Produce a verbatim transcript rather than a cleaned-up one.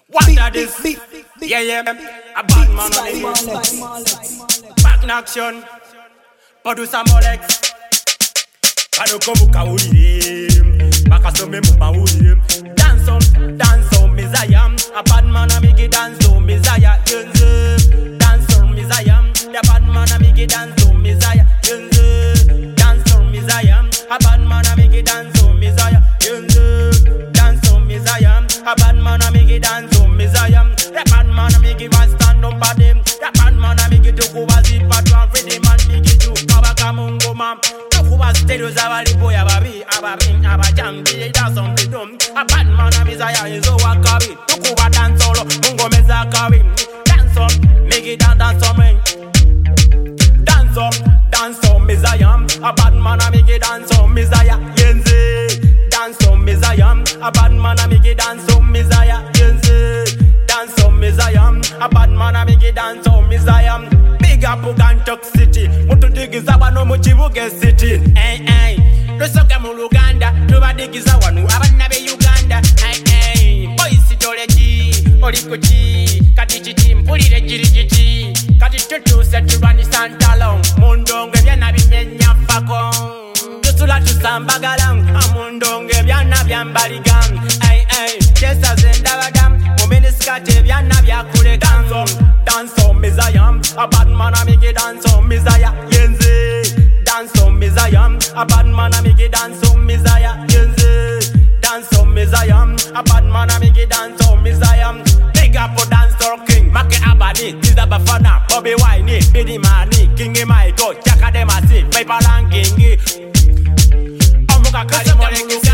What are this? Yeah, yeah. A bad man on the back in action. Producer Molex. Kano kobuka uri. Baka me mumba uri. Dance on, dance on, Messiah. A bad man a make it dance on, Messiah. Dance on, Messiah. The bad man a make it dance on, Messiah. Dance on, Messiah. A bad man a make it dance on, Messiah. Dance on, Messiah. A bad man a make it dance on, Messiah. The bad man a make it one stand up for them. The bad man a make it to go as it patrol for them and make it to Kabaka Mungo man. Kuba stereos abali boy ababi ababi abajam be dance on the drum. A bad man a Messiah is o wakabi. Kuba dance solo Mungo meza kabi. Dance on, make it dance dance on me. Dance on, dance on Messiah. A bad man a make it dance on Messiah. Yenze. Dance on Messiah. A bad man a make it dance on Messiah. Yenze. Dance on Messiah. A bad man a make it dance on Messiah. Big up Ugantok City. Mutu digiza wano muchibuge City. Hey, hey. Losoka mu Uganda. Tuba digiza wano abana be Uganda. Hey, hey. Boys itoleji. Olikuchi. Kati chichi mpulire jirijichi. Kati tutu setubani santalong. Mundonge byana bimenya fakong. Tusula tusambagalang. Amundonge byana byambaligang. Hey, hey. Chesa zendabagam. Muminiskate byana byakulegang. Dance on, dance on Messiah. A bad man a make it dance on Messiah. Yenze. Dance on Messiah. A bad man a make it dance on Messiah. Yenze. Dance on Messiah. A bad man a make it dance on Messiah. Big up for dancer king. Make abani. Tiza bafana. Bobby Winey. Biddy Mani. Kingi Michael. Chaka demasi. Paper lang kingi. Omuka kari molengi.